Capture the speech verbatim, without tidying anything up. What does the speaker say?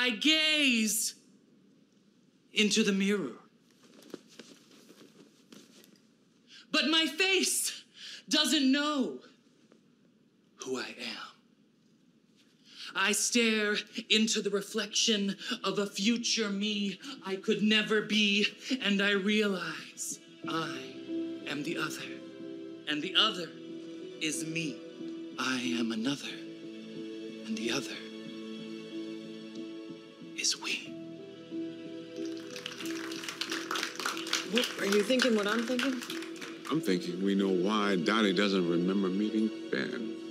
I gaze into the mirror. But my face doesn't know who I am. I stare into the reflection of a future me I could never be, and I realize I am the other, and the other is me. I am another, and the other is we. What, are you thinking what I'm thinking? I'm thinking we know why Donnie doesn't remember meeting Ben.